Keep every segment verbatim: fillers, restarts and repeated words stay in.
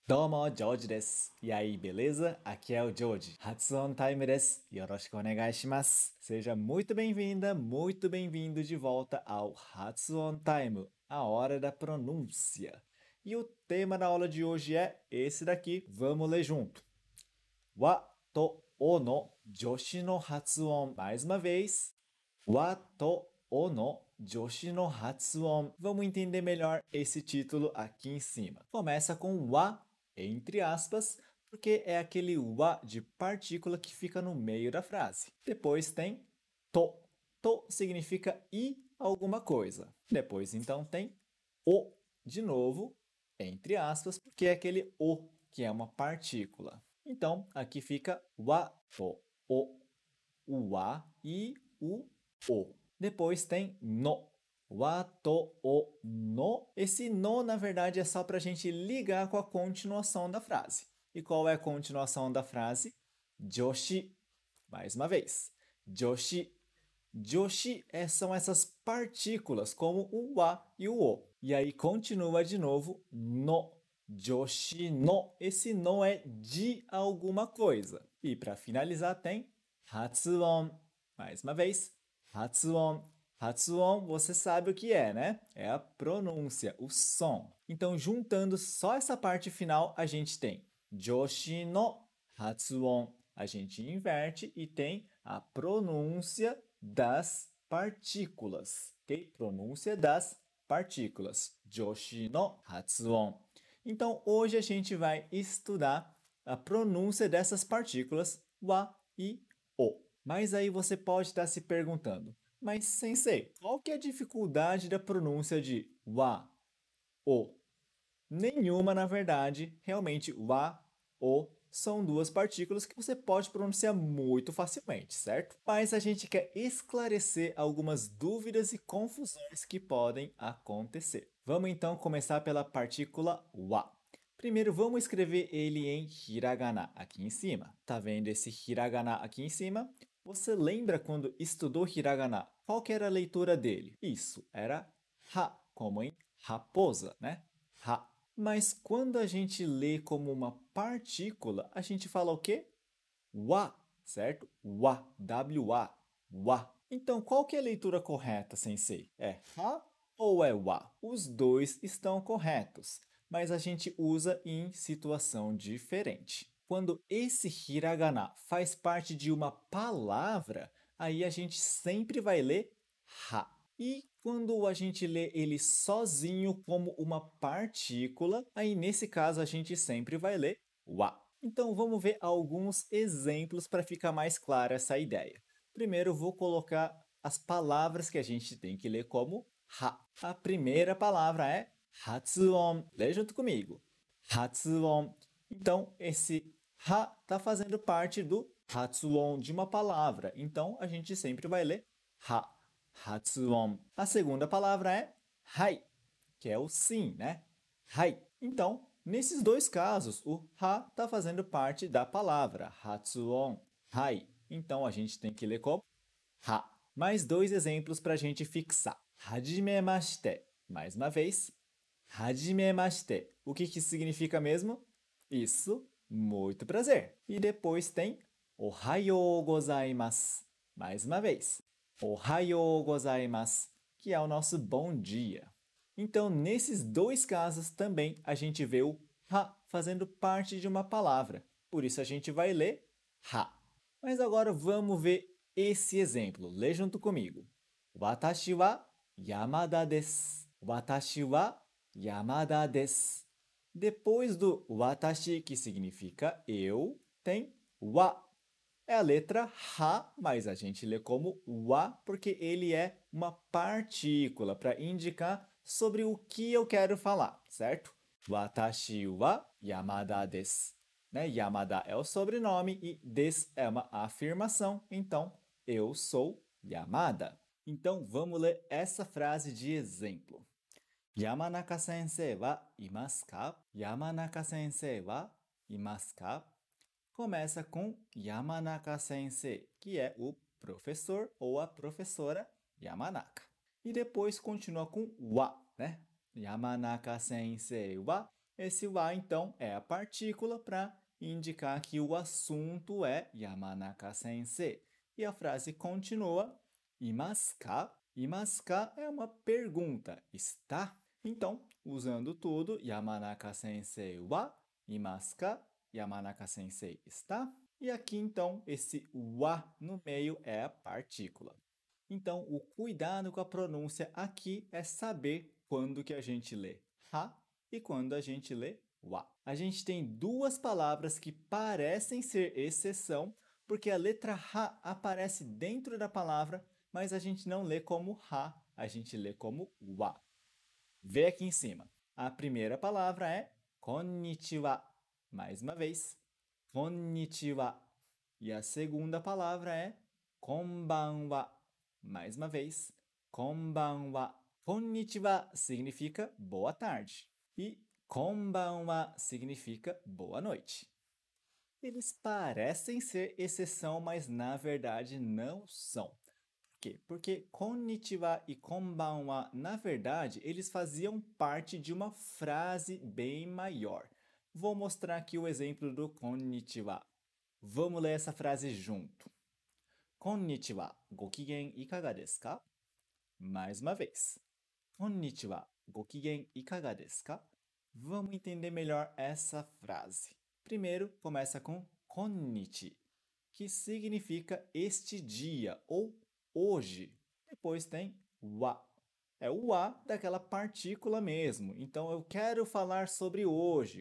Domo, Joji desu. E aí, beleza? Aqui é o Joji. Hatsuon Time desu. Yoroshiku onegai shimasu. Seja muito bem-vinda, muito bem-vindo de volta ao Hatsuon Time, a hora da pronúncia. E o tema da aula de hoje é esse daqui. Vamos ler junto. Wa to o no joshi no hatsuon. Mais uma vez. Wa to o no joshi no hatsuon. Vamos entender melhor esse título aqui em cima. Começa com wa, entre aspas, porque é aquele wa de partícula que fica no meio da frase. Depois tem to. To significa e alguma coisa. Depois, então, tem o, de novo, entre aspas, porque é aquele o, que é uma partícula. Então, aqui fica wa to o, o wa e o o. Depois tem no. Wa to o no. Esse no, na verdade, é só para a gente ligar com a continuação da frase. E qual é a continuação da frase? Joshi. Mais uma vez. Joshi. Joshi é, são essas partículas, como o wa e o o. E aí continua de novo no. Joshi no. Esse no é de alguma coisa. E para finalizar tem hatsuon. Mais uma vez. Hatsuon. Hatsuon, você sabe o que é, né? É a pronúncia, o som. Então, juntando só essa parte final, a gente tem Joshi no Hatsuon. A gente inverte e tem a pronúncia das partículas, ok? Pronúncia das partículas. Joshi no Hatsuon. Então, hoje a gente vai estudar a pronúncia dessas partículas wa e o. Mas aí você pode estar se perguntando, mas sensei, qual que é a dificuldade da pronúncia de wa, o? Nenhuma, na verdade. Realmente, wa, o são duas partículas que você pode pronunciar muito facilmente, certo? Mas a gente quer esclarecer algumas dúvidas e confusões que podem acontecer. Vamos então começar pela partícula wa. Primeiro, vamos escrever ele em hiragana, aqui em cima. Tá vendo esse hiragana aqui em cima? Você lembra quando estudou hiragana? Qual que era a leitura dele? Isso, era ha, como em raposa, né? Ha. Mas quando a gente lê como uma partícula, a gente fala o quê? Wa, certo? Wa, W-A, wa. Então, qual que é a leitura correta, sensei? É ha ou é wa? Os dois estão corretos, mas a gente usa em situação diferente. Quando esse hiragana faz parte de uma palavra, aí a gente sempre vai ler ha. E quando a gente lê ele sozinho como uma partícula, aí nesse caso a gente sempre vai ler wa. Então vamos ver alguns exemplos para ficar mais clara essa ideia. Primeiro vou colocar as palavras que a gente tem que ler como ha. A primeira palavra é hatsuon. Lê junto comigo. Hatsuon. Então esse ha está fazendo parte do hatsuon de uma palavra. Então a gente sempre vai ler ha. Hatsuon. A segunda palavra é hai, que é o sim, né? Hai. Então, nesses dois casos, o ha está fazendo parte da palavra hatsuon. Hai. Então, a gente tem que ler como ha. Mais dois exemplos para a gente fixar. Hajimemashite. Mais uma vez. Hajimemashite. O que, que significa mesmo? Isso, muito prazer. E depois tem ohayou gozaimasu. Mais uma vez. Ohayou gozaimasu, que é o nosso bom dia. Então, nesses dois casos também a gente vê o ha fazendo parte de uma palavra. Por isso a gente vai ler ha. Mas agora vamos ver esse exemplo. Lê junto comigo. Watashi wa Yamada desu. Watashi wa Yamada desu. Depois do watashi, que significa eu, tem wa. É a letra ha, mas a gente lê como wa porque ele é uma partícula para indicar sobre o que eu quero falar, certo? Watashi wa Yamada desu. Né? Yamada é o sobrenome e des é uma afirmação, então eu sou Yamada. Então vamos ler essa frase de exemplo. Yamanaka sensei wa imasu ka? Yamanaka sensei wa imasu ka? Começa com Yamanaka Sensei, que é o professor ou a professora Yamanaka. E depois continua com wa, né? Yamanaka Sensei wa Esse wa, então, é a partícula para indicar que o assunto é Yamanaka Sensei. E a frase continua, imasu ka? Imasu ka é uma pergunta, está? Então, usando tudo, Yamanaka Sensei wa imasu ka? Yamanaka Sensei está? E aqui, então, esse wa no meio é a partícula. Então, o cuidado com a pronúncia aqui é saber quando que a gente lê ha e quando a gente lê wa. A gente tem duas palavras que parecem ser exceção, porque a letra ha aparece dentro da palavra, mas a gente não lê como ha, a gente lê como wa. Vê aqui em cima. A primeira palavra é konnichiwa. Mais uma vez, konnichiwa. E a segunda palavra é konbanwa. Mais uma vez, konbanwa. Konnichiwa significa boa tarde. E konbanwa significa boa noite. Eles parecem ser exceção, mas na verdade não são. Por quê? Porque konnichiwa e konbanwa, na verdade, eles faziam parte de uma frase bem maior. Vou mostrar aqui o exemplo do konnichiwa. Vamos ler essa frase junto. Konnichiwa, gokigen ikaga desu ka? Mais uma vez. Konnichiwa, gokigen ikaga desu ka? Vamos entender melhor essa frase. Primeiro, começa com konnichi, que significa este dia ou hoje. Depois tem wa. É o wa daquela partícula mesmo. Então, eu quero falar sobre hoje.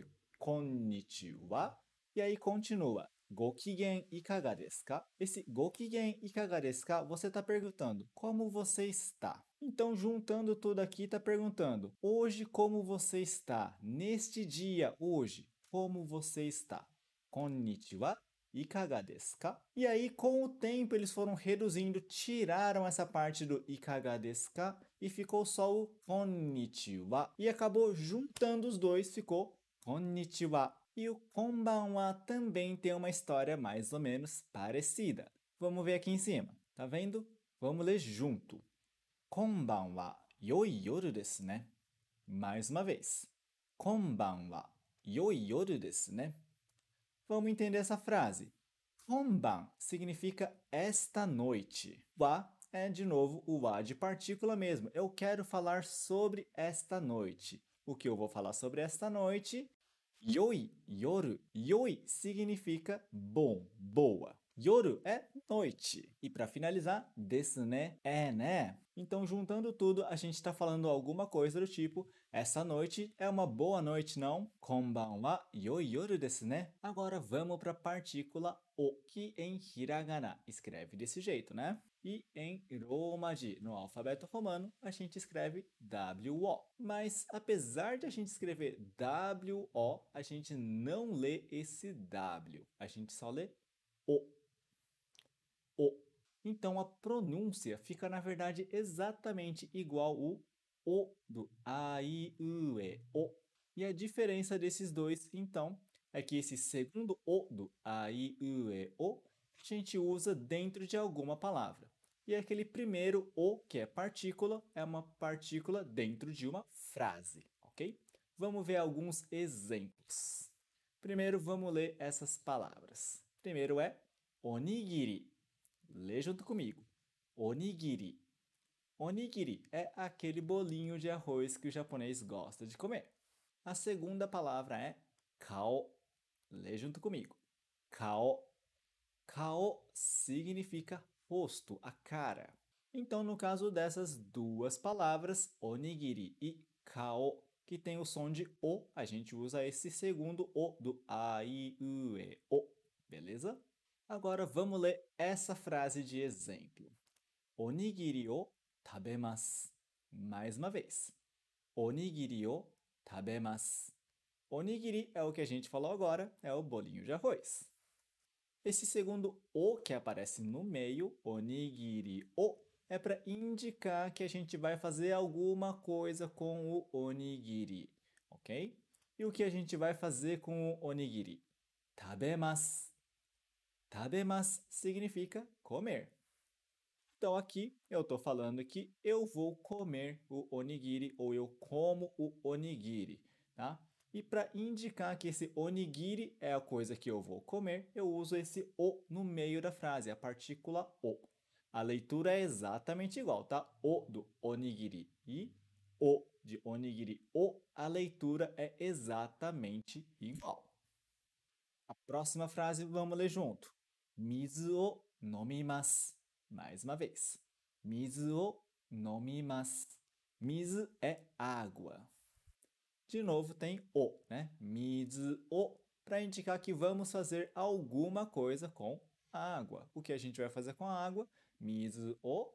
Konnichiwa. E aí continua. Gokigen ikaga desu ka? Esse gokigen ikaga desu ka, você está perguntando, como você está? Então, juntando tudo aqui, está perguntando, hoje como você está? Neste dia, hoje, como você está? Konnichiwa, ikaga desu ka? E aí, com o tempo, eles foram reduzindo, tiraram essa parte do ikaga desu ka e ficou só o konnichiwa. E acabou juntando os dois, ficou konnichiwa. E o konbanwa também tem uma história mais ou menos parecida. Vamos ver aqui em cima. Tá vendo? Vamos ler junto. Konbanwa, yoi yoru desu ne. Mais uma vez. Konbanwa, yoi yoru desu ne. Vamos entender essa frase. Konban significa esta noite. Wa é, de novo, o wa de partícula mesmo. Eu quero falar sobre esta noite. O que eu vou falar sobre esta noite? Yoi, yoru. Yoi significa bom, boa. Yoru é noite. E para finalizar, desu ne é né. Então, juntando tudo, a gente está falando alguma coisa do tipo, essa noite é uma boa noite, não? Konban wa yoi yoru desu ne. Agora vamos para a partícula o, que em hiragana escreve desse jeito, né? E em romaji, no alfabeto romano, a gente escreve W O. Mas apesar de a gente escrever W O, a gente não lê esse W. A gente só lê O. O. Então a pronúncia fica, na verdade, exatamente igual o O do A, I, U, E, O. E a diferença desses dois, então, é que esse segundo O do A, I, U, E, O, a gente usa dentro de alguma palavra. E aquele primeiro O, que é partícula, é uma partícula dentro de uma frase, ok? Vamos ver alguns exemplos. Primeiro, vamos ler essas palavras. Primeiro é onigiri. Lê junto comigo. Onigiri. Onigiri é aquele bolinho de arroz que o japonês gosta de comer. A segunda palavra é kao. Lê junto comigo. Kao. Kao significa rosto, a cara. Então, no caso dessas duas palavras, onigiri e kao, que tem o som de O, a gente usa esse segundo O do A, I, U, E, O. Beleza? Agora vamos ler essa frase de exemplo. Onigiri o tabemasu. Mais uma vez. Onigiri o tabemasu. Onigiri é o que a gente falou agora, é o bolinho de arroz. Esse segundo o que aparece no meio, onigiri o, é para indicar que a gente vai fazer alguma coisa com o onigiri, ok? E o que a gente vai fazer com o onigiri? Tabemasu. Tabemasu significa comer. Então aqui eu estou falando que eu vou comer o onigiri ou eu como o onigiri, tá? E para indicar que esse onigiri é a coisa que eu vou comer, eu uso esse o no meio da frase, a partícula o. A leitura é exatamente igual, tá? O do onigiri e o de onigiri. O, a leitura é exatamente igual. A próxima frase, vamos ler junto. Mizu o nomimasu. Mais uma vez. Mizu o nomimasu. Mizu é água. De novo tem o, né? Mizu o, para indicar que vamos fazer alguma coisa com a água. O que a gente vai fazer com a água? Mizu o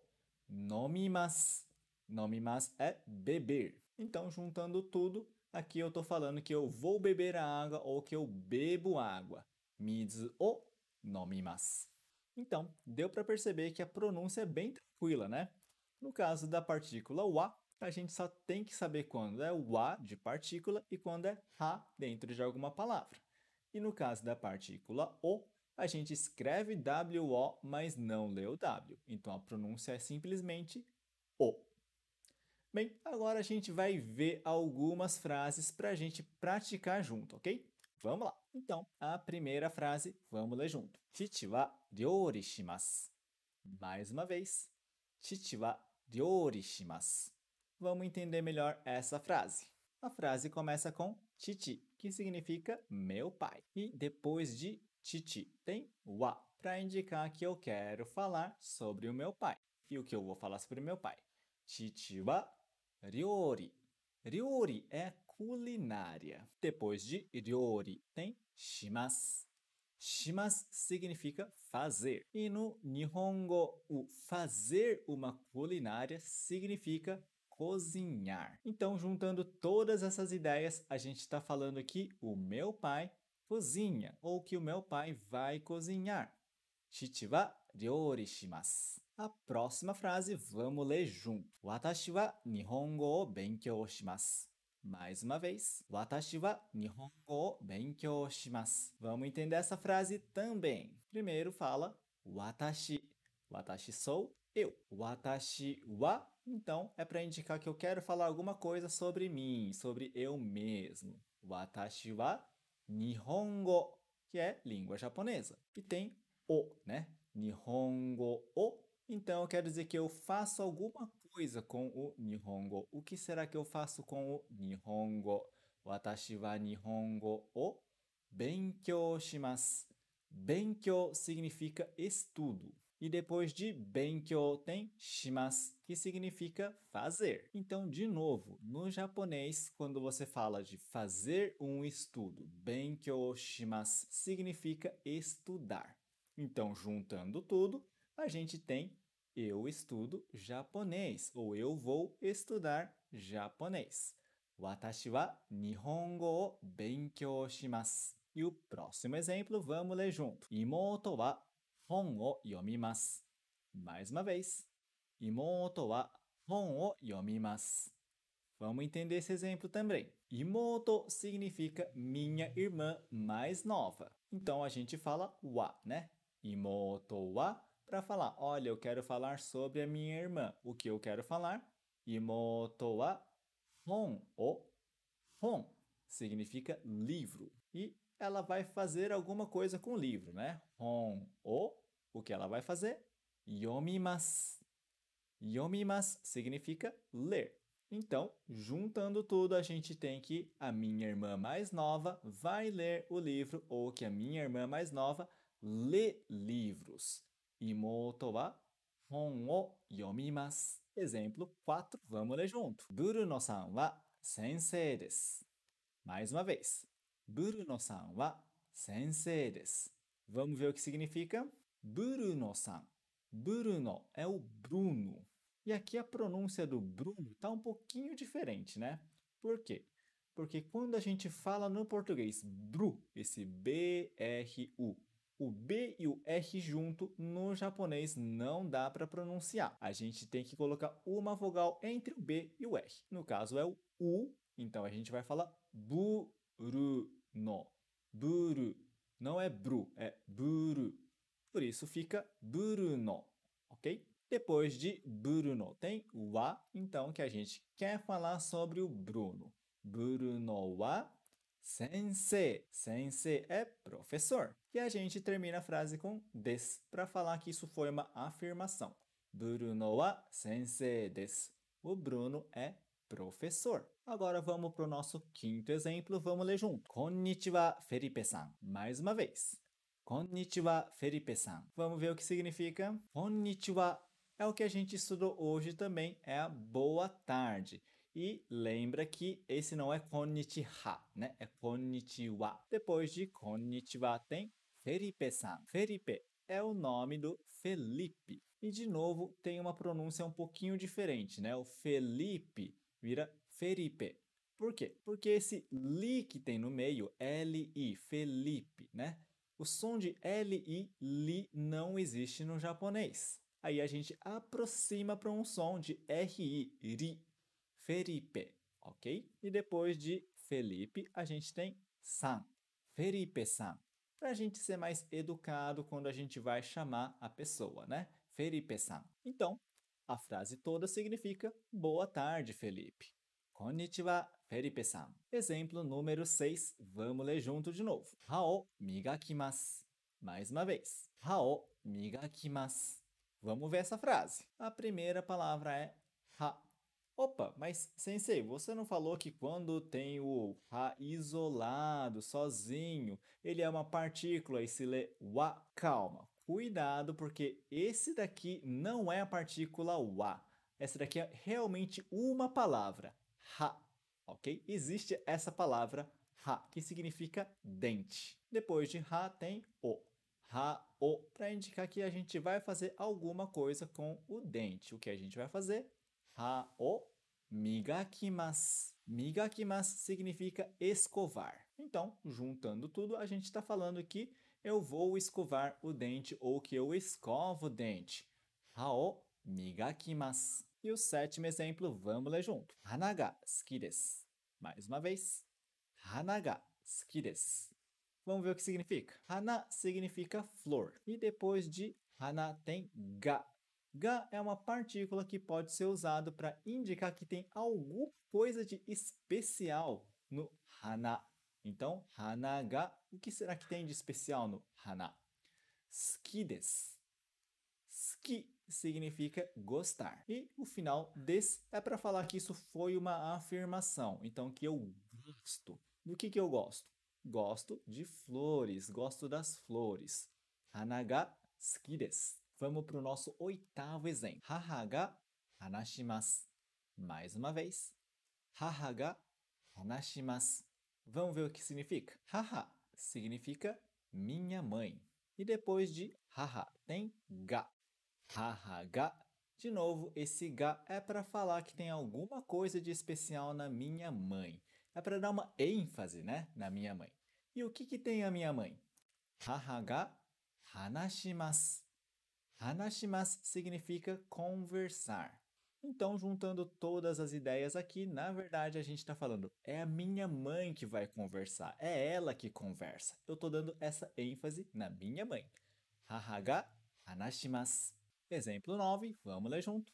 nomimasu. Nomimasu é beber. Então, juntando tudo, aqui eu estou falando que eu vou beber a água ou que eu bebo água. Mizu o nomimasu. Então, deu para perceber que a pronúncia é bem tranquila, né? No caso da partícula wa, a gente só tem que saber quando é o a de partícula e quando é ha dentro de alguma palavra. E no caso da partícula o, a gente escreve W O, mas não lê o W. Então a pronúncia é simplesmente o. Bem, agora a gente vai ver algumas frases para a gente praticar junto, ok? Vamos lá. Então, a primeira frase, vamos ler junto. Chichi wa ryori shimasu. Mais uma vez. Chichi wa ryori shimasu. Vamos entender melhor essa frase. A frase começa com chichi, que significa meu pai. E depois de chichi tem wa, para indicar que eu quero falar sobre o meu pai. E o que eu vou falar sobre o meu pai? Chichi wa ryori. Ryori é culinária. Depois de ryori tem shimasu. Shimasu significa fazer. E no Nihongo, o fazer uma culinária significa cozinhar. Então, juntando todas essas ideias, a gente está falando aqui o meu pai cozinha, ou que o meu pai vai cozinhar. Shichi wa ryori shimasu. A próxima frase, vamos ler junto. Watashi wa Nihongo o benkyou shimasu. Mais uma vez. Watashi wa Nihongo o benkyou shimasu. Vamos entender essa frase também. Primeiro fala watashi. Watashi sou eu. Watashi wa, então, é para indicar que eu quero falar alguma coisa sobre mim, sobre eu mesmo. Watashi wa Nihongo, que é língua japonesa. E tem o, né? Nihongo o. Então, eu quero dizer que eu faço alguma coisa com o Nihongo. O que será que eu faço com o Nihongo? Watashi wa Nihongo o benkyou shimasu. Benkyou significa estudo. E depois de benkyou tem shimasu, que significa fazer. Então, de novo, no japonês, quando você fala de fazer um estudo, benkyou shimasu significa estudar. Então, juntando tudo, a gente tem eu estudo japonês ou eu vou estudar japonês. Watashi wa Nihongo o benkyou shimasu. E o próximo exemplo, vamos ler junto. Imoto wa hon o yomimasu. Mais uma vez. Imoto wa hon o yomimasu. Vamos entender esse exemplo também. Imoto significa minha irmã mais nova. Então, a gente fala wa, né? Imoto wa para falar, olha, eu quero falar sobre a minha irmã. O que eu quero falar? Imoto wa hon o. Hon significa livro. E ela vai fazer alguma coisa com o livro, né? Hon o. O que ela vai fazer? Yomimasu. Yomimasu significa ler. Então, juntando tudo, a gente tem que a minha irmã mais nova vai ler o livro ou que a minha irmã mais nova lê livros. Imoto wa hon o yomimasu. Exemplo quatro, vamos ler junto. Bruno-san wa sensei desu. Mais uma vez. Bruno-san wa sensei desu. Vamos ver o que significa? Bruno-san. Bruno é o Bruno. E aqui a pronúncia do Bruno está um pouquinho diferente, né? Por quê? Porque quando a gente fala no português Bru, esse B R U, o B e o R junto no japonês não dá para pronunciar. A gente tem que colocar uma vogal entre o B e o R. No caso é o U, então a gente vai falar Bruno. Buru. Não é Bru, é Buru. Por isso fica Bruno, ok? Depois de Bruno tem wa, então que a gente quer falar sobre o Bruno. Bruno wa sensei. Sensei é professor. E a gente termina a frase com desu para falar que isso foi uma afirmação. Bruno wa sensei desu. O Bruno é professor. Agora vamos para o nosso quinto exemplo. Vamos ler junto. Konnichiwa, Felipe-san. Mais uma vez. Konnichiwa, Felipe-san. Vamos ver o que significa? Konnichiwa é o que a gente estudou hoje também, é a boa tarde. E lembra que esse não é konnichiwa, né? É konnichiwa. Depois de konnichiwa tem Felipe-san. Felipe é o nome do Felipe. E de novo tem uma pronúncia um pouquinho diferente, né? O Felipe vira Felipe. Por quê? Porque esse li que tem no meio, L I, Felipe, né? O som de L I, li, não existe no japonês. Aí a gente aproxima para um som de R I, ri, Felipe, ok? E depois de Felipe, a gente tem san, Felipe-san. Para a gente ser mais educado quando a gente vai chamar a pessoa, né? Felipe-san. Então, a frase toda significa boa tarde, Felipe. Konnichiwa, Felipe-san. Exemplo número seis. Vamos ler junto de novo. Hao migakimasu. Mais uma vez. Hao migakimasu. Vamos ver essa frase. A primeira palavra é ha. Opa, mas sensei, você não falou que quando tem o ha isolado, sozinho, ele é uma partícula e se lê wa? Calma, cuidado, porque esse daqui não é a partícula wa. Essa daqui é realmente uma palavra, ha, ok? Existe essa palavra ha, que significa dente. Depois de ha tem o. Ha-o, para indicar que a gente vai fazer alguma coisa com o dente. O que a gente vai fazer? Ha-o migakimasu. Migakimasu significa escovar. Então, juntando tudo, a gente está falando que eu vou escovar o dente ou que eu escovo o dente. Ha-o migakimasu. E o sétimo exemplo, vamos ler junto. Hana ga suki desu. Mais uma vez. Hana ga suki desu. Vamos ver o que significa. Hana significa flor. E depois de hana tem ga. Ga é uma partícula que pode ser usado para indicar que tem alguma coisa de especial no hana. Então, hana ga, o que será que tem de especial no hana? Suki desu. Suki significa gostar. E o final des é para falar que isso foi uma afirmação. Então, que eu gosto. Do que, que eu gosto? Gosto de flores, gosto das flores. Hana ga suki desu. Vamos para o nosso oitavo exemplo. Haha ga hanashimasu. Mais uma vez. Haha ga hanashimasu. Vamos ver o que significa? Haha significa minha mãe. E depois de haha tem ga. Haha ga. De novo, esse ga é para falar que tem alguma coisa de especial na minha mãe. É para dar uma ênfase, né, na minha mãe. E o que, que tem a minha mãe? Haha ga hanashimasu. Hanashimasu significa conversar. Então, juntando todas as ideias aqui, na verdade a gente está falando, é a minha mãe que vai conversar, é ela que conversa. Eu estou dando essa ênfase na minha mãe. Haha ga hanashimasu. Exemplo nove, vamos ler junto.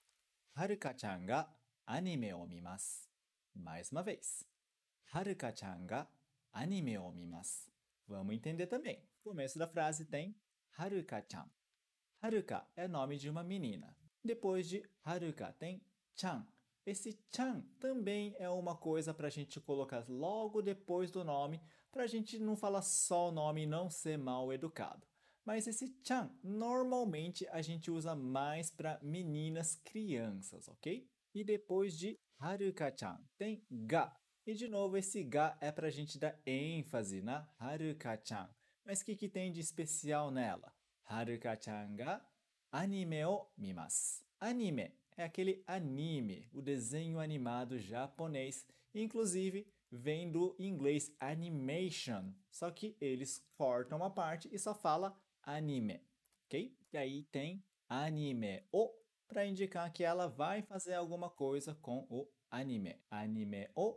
Haruka-chan ga anime o mimasu. Mais uma vez. Haruka-chan ga anime o mimasu. Vamos entender também. No começo da frase tem Haruka-chan. Haruka é nome de uma menina. Depois de Haruka tem chan. Esse chan também é uma coisa para a gente colocar logo depois do nome, para a gente não falar só o nome e não ser mal educado. Mas esse chan, normalmente a gente usa mais para meninas crianças, ok? E depois de Haruka-chan tem ga. E de novo esse ga é para a gente dar ênfase na Haruka-chan. Mas o que, que tem de especial nela? Haruka-chan ga anime o mimasu. Anime é aquele anime, o desenho animado japonês. Inclusive, vem do inglês animation. Só que eles cortam uma parte e só fala anime, ok? E aí tem anime o para indicar que ela vai fazer alguma coisa com o anime. Anime o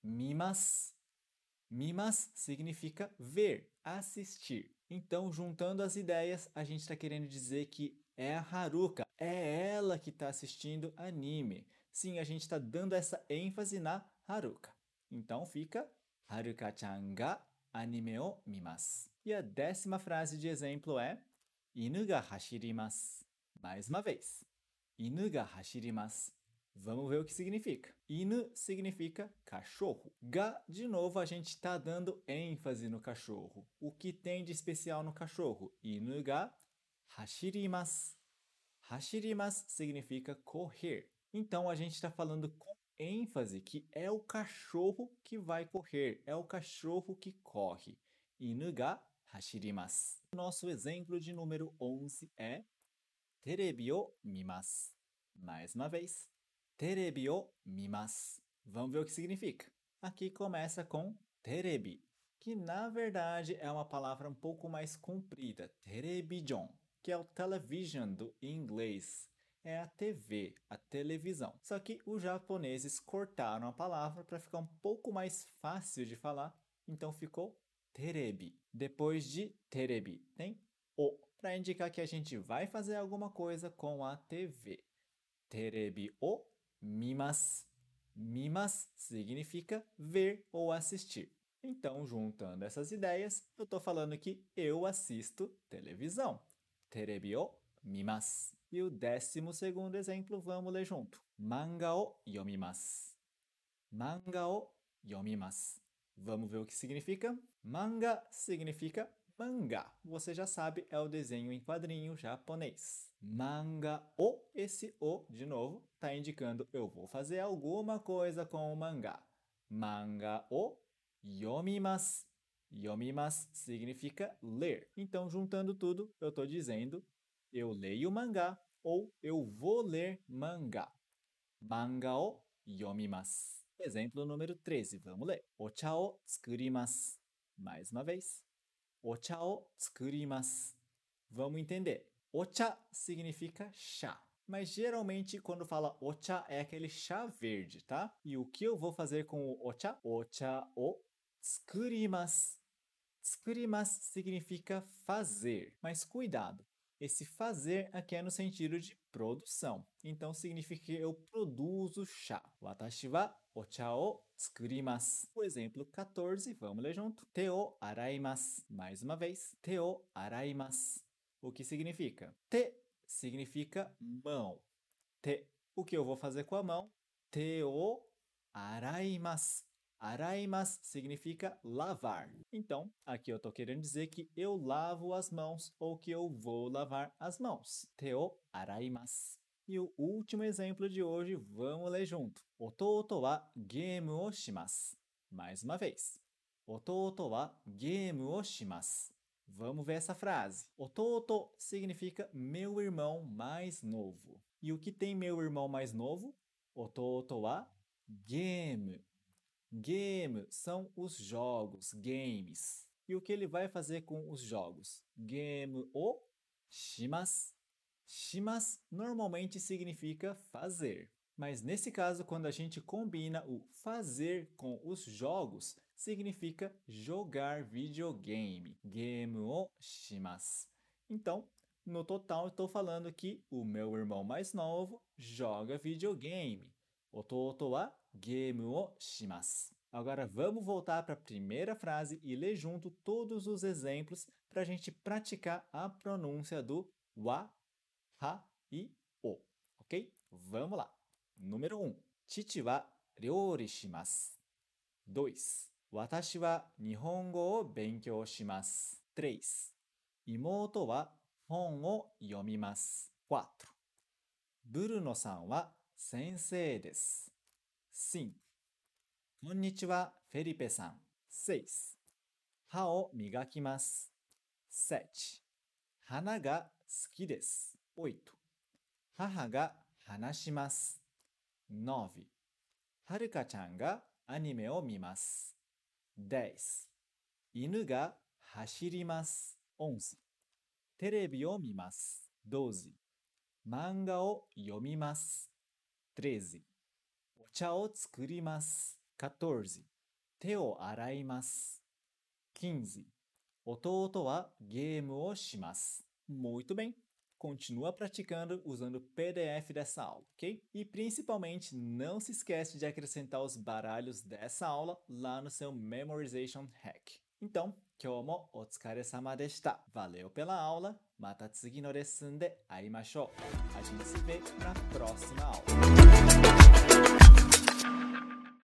mimasu. Mimas significa ver, assistir. Então, juntando as ideias, a gente está querendo dizer que é a Haruka, é ela que está assistindo anime. Sim, a gente está dando essa ênfase na Haruka. Então, fica Haruka-chan ga anime o mimasu. E a décima frase de exemplo é Inu ga hashirimasu. Mais uma vez. Inu ga hashirimasu. Vamos ver o que significa. Inu significa cachorro. Ga, de novo, a gente está dando ênfase no cachorro. O que tem de especial no cachorro? Inu ga hashirimasu. Hashirimasu significa correr. Então, a gente está falando com ênfase que é o cachorro que vai correr. É o cachorro que corre. Inu ga hashirimasu. Nosso exemplo de número onze é Terebi o mimasu. Mais uma vez. Terebi o mimasu. Vamos ver o que significa. Aqui começa com terebi, que na verdade é uma palavra um pouco mais comprida. Television, que é o television do inglês. É a T V, a televisão. Só que os japoneses cortaram a palavra para ficar um pouco mais fácil de falar, então ficou terebi. Depois de terebi tem o, para indicar que a gente vai fazer alguma coisa com a T V. Terebi o mimasu. Mimasu significa ver ou assistir. Então, juntando essas ideias, eu estou falando que eu assisto televisão. Terebi o mimasu. E o décimo segundo exemplo, vamos ler junto. Manga o yomimasu. Manga o yomimasu. Vamos ver o que significa? Manga significa mangá. Você já sabe, é o desenho em quadrinho japonês. Manga o, esse o, de novo, está indicando eu vou fazer alguma coisa com o mangá. Manga o yomimasu. Yomimasu significa ler. Então, juntando tudo, eu estou dizendo eu leio mangá ou eu vou ler mangá. Manga o yomimasu. Exemplo número treze, vamos ler. Ocha o tsukurimasu. Mais uma vez. Ocha o tsukurimasu. Vamos entender. Ocha significa chá. Mas geralmente quando fala ocha é aquele chá verde, tá? E o que eu vou fazer com o ocha? Ocha o tsukurimasu. Tsukurimasu significa fazer. Mas cuidado. Esse fazer aqui é no sentido de produção. Então significa que eu produzo chá. Watashi wa ocha o tsukurimasu. O exemplo quatorze, vamos ler junto. Te o araimasu. Mais uma vez. Te o araimasu. O que significa? Te significa mão. Te. O que eu vou fazer com a mão? Te o araimasu. Araimasu significa lavar. Então, aqui eu estou querendo dizer que eu lavo as mãos ou que eu vou lavar as mãos. Te o araimasu. E o último exemplo de hoje, vamos ler junto. Ototo wa game o shimasu. Mais uma vez. Ototo wa game o shimasu. Vamos ver essa frase. Ototo significa meu irmão mais novo. E o que tem meu irmão mais novo? Ototo wa game. Game são os jogos, games. E o que ele vai fazer com os jogos? Game o shimasu. Shimasu normalmente significa fazer. Mas nesse caso, quando a gente combina o fazer com os jogos, significa jogar videogame. Game o shimasu. Então, no total, estou falando que o meu irmão mais novo joga videogame. Ototo wa game o shimasu. Agora vamos voltar para a primeira frase e ler junto todos os exemplos para a gente praticar a pronúncia do wa, ha e o. Ok? Vamos lá. Número um. Chichi wa ryōri shimasu. dois. Watashi wa nihongo o benkyou shimasu. três. Imoto wa hon o yomimasu. quatro. Bruno-san wa sensei desu. cinco. Konnichiwa, Felipe-san. seis. 歯を磨きます。sete. 花が好きです。oito. 母が話します。nove. はるかちゃんがアニメを見ます。dez. 犬が走ります。onze. テレビを見ます。doze. 漫画を読みます。treze. お茶を作ります。quatorze. 手を洗います。quinze. 弟はゲームをします。Muito bem. continua praticando usando o P D F dessa aula, ok? E principalmente não se esquece de acrescentar os baralhos dessa aula lá no seu Memorization Hack. Então, kyou o otsukaresama deshita. Valeu pela aula. Mata tsugi no lesson de aimashou. A gente se vê na próxima aula.